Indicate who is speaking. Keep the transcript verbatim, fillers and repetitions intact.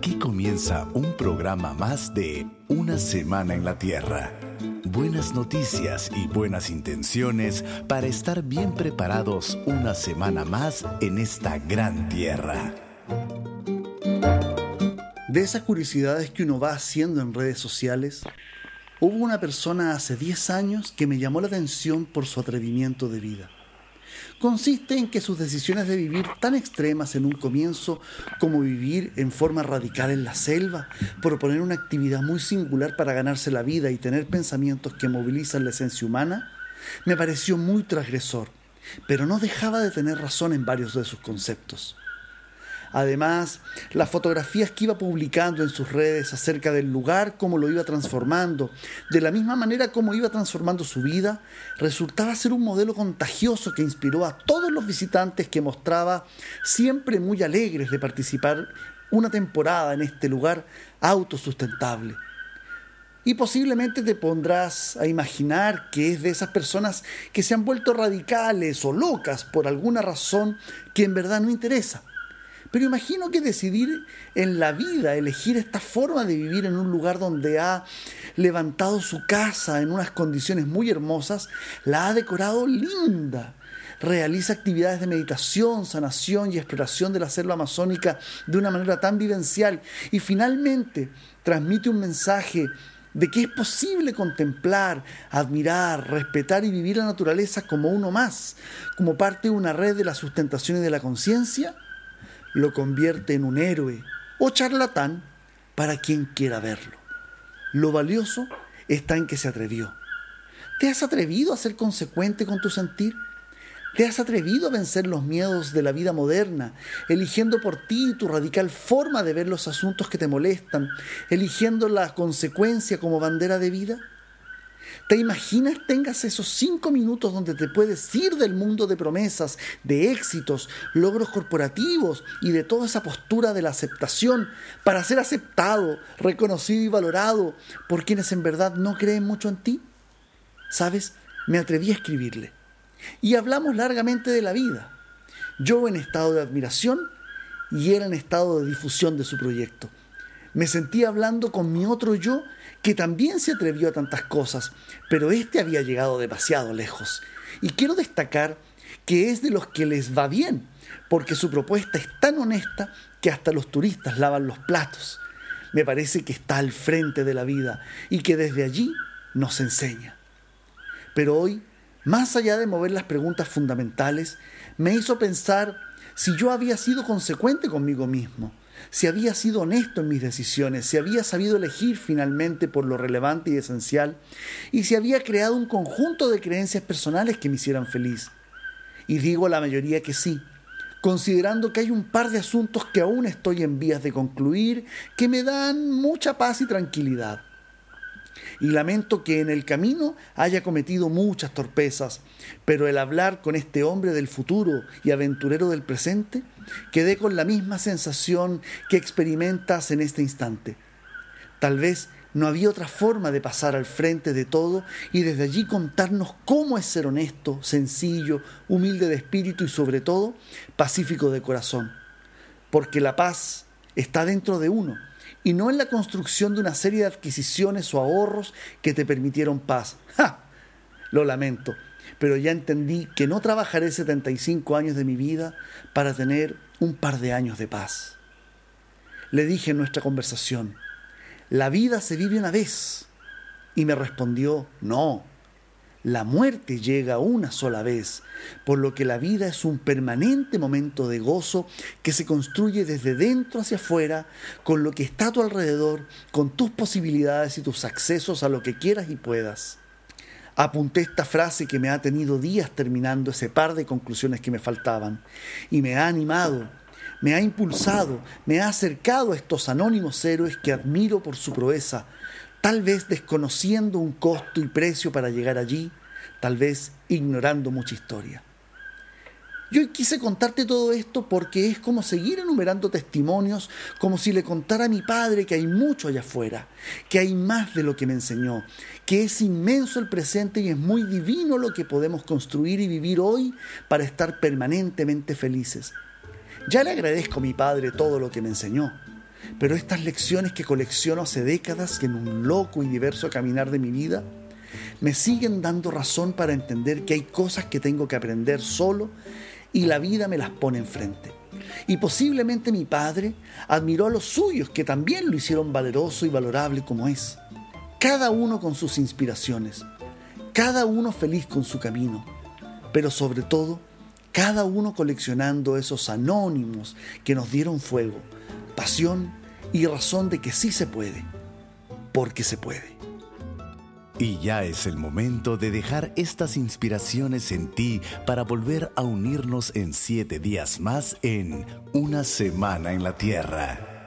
Speaker 1: Aquí comienza un programa más de Una Semana en la Tierra. Buenas noticias y buenas intenciones para estar bien preparados una semana más en esta gran tierra.
Speaker 2: De esas curiosidades que uno va haciendo en redes sociales, hubo una persona hace diez años que me llamó la atención por su atrevimiento de vida. Consiste en que sus decisiones de vivir tan extremas en un comienzo como vivir en forma radical en la selva, proponer una actividad muy singular para ganarse la vida y tener pensamientos que movilizan la esencia humana, me pareció muy transgresor, pero no dejaba de tener razón en varios de sus conceptos. Además, las fotografías que iba publicando en sus redes acerca del lugar, cómo lo iba transformando, de la misma manera como iba transformando su vida, resultaba ser un modelo contagioso que inspiró a todos los visitantes que mostraba siempre muy alegres de participar una temporada en este lugar autosustentable. Y posiblemente te pondrás a imaginar que es de esas personas que se han vuelto radicales o locas por alguna razón que en verdad no interesa. Pero imagino que decidir en la vida, elegir esta forma de vivir en un lugar donde ha levantado su casa en unas condiciones muy hermosas, la ha decorado linda. Realiza actividades de meditación, sanación y exploración de la selva amazónica de una manera tan vivencial y finalmente transmite un mensaje de que es posible contemplar, admirar, respetar y vivir la naturaleza como uno más, como parte de una red de la sustentación y de la conciencia. Lo convierte en un héroe o charlatán para quien quiera verlo. Lo valioso está en que se atrevió. ¿Te has atrevido a ser consecuente con tu sentir? ¿Te has atrevido a vencer los miedos de la vida moderna, eligiendo por ti tu radical forma de ver los asuntos que te molestan, eligiendo la consecuencia como bandera de vida? ¿Te imaginas tengas esos cinco minutos donde te puedes ir del mundo de promesas, de éxitos, logros corporativos y de toda esa postura de la aceptación para ser aceptado, reconocido y valorado por quienes en verdad no creen mucho en ti? ¿Sabes? Me atreví a escribirle. Y hablamos largamente de la vida. Yo en estado de admiración y él en estado de difusión de su proyecto. Me sentí hablando con mi otro yo que también se atrevió a tantas cosas, pero este había llegado demasiado lejos. Y quiero destacar que es de los que les va bien, porque su propuesta es tan honesta que hasta los turistas lavan los platos. Me parece que está al frente de la vida y que desde allí nos enseña. Pero hoy, más allá de mover las preguntas fundamentales, me hizo pensar si yo había sido consecuente conmigo mismo, si había sido honesto en mis decisiones, si había sabido elegir finalmente por lo relevante y esencial, y si había creado un conjunto de creencias personales que me hicieran feliz. Y digo a la mayoría que sí, considerando que hay un par de asuntos que aún estoy en vías de concluir, que me dan mucha paz y tranquilidad. Y lamento que en el camino haya cometido muchas torpezas, pero el hablar con este hombre del futuro y aventurero del presente, quedé con la misma sensación que experimentas en este instante. Tal vez no había otra forma de pasar al frente de todo y desde allí contarnos cómo es ser honesto, sencillo, humilde de espíritu y sobre todo pacífico de corazón. Porque la paz está dentro de uno, y no en la construcción de una serie de adquisiciones o ahorros que te permitieron paz. ¡Ja! Lo lamento, pero ya entendí que no trabajaré setenta y cinco años de mi vida para tener un par de años de paz. Le dije en nuestra conversación, la vida se vive una vez, y me respondió, no, la muerte llega una sola vez, por lo que la vida es un permanente momento de gozo que se construye desde dentro hacia afuera, con lo que está a tu alrededor, con tus posibilidades y tus accesos a lo que quieras y puedas. Apunté esta frase que me ha tenido días terminando ese par de conclusiones que me faltaban, y me ha animado, me ha impulsado, me ha acercado a estos anónimos héroes que admiro por su proeza, tal vez desconociendo un costo y precio para llegar allí, tal vez ignorando mucha historia. Yo quise contarte todo esto porque es como seguir enumerando testimonios, como si le contara a mi padre que hay mucho allá afuera, que hay más de lo que me enseñó, que es inmenso el presente y es muy divino lo que podemos construir y vivir hoy para estar permanentemente felices. Ya le agradezco a mi padre todo lo que me enseñó, pero estas lecciones que colecciono hace décadas en un loco y diverso caminar de mi vida, me siguen dando razón para entender que hay cosas que tengo que aprender solo y la vida me las pone enfrente. Y posiblemente mi padre admiró a los suyos, que también lo hicieron valeroso y valorable como es. Cada uno con sus inspiraciones, cada uno feliz con su camino, pero sobre todo, cada uno coleccionando esos anónimos que nos dieron fuego, pasión y razón de que sí se puede, porque se puede.
Speaker 1: Y ya es el momento de dejar estas inspiraciones en ti para volver a unirnos en siete días más en Una Semana en la Tierra.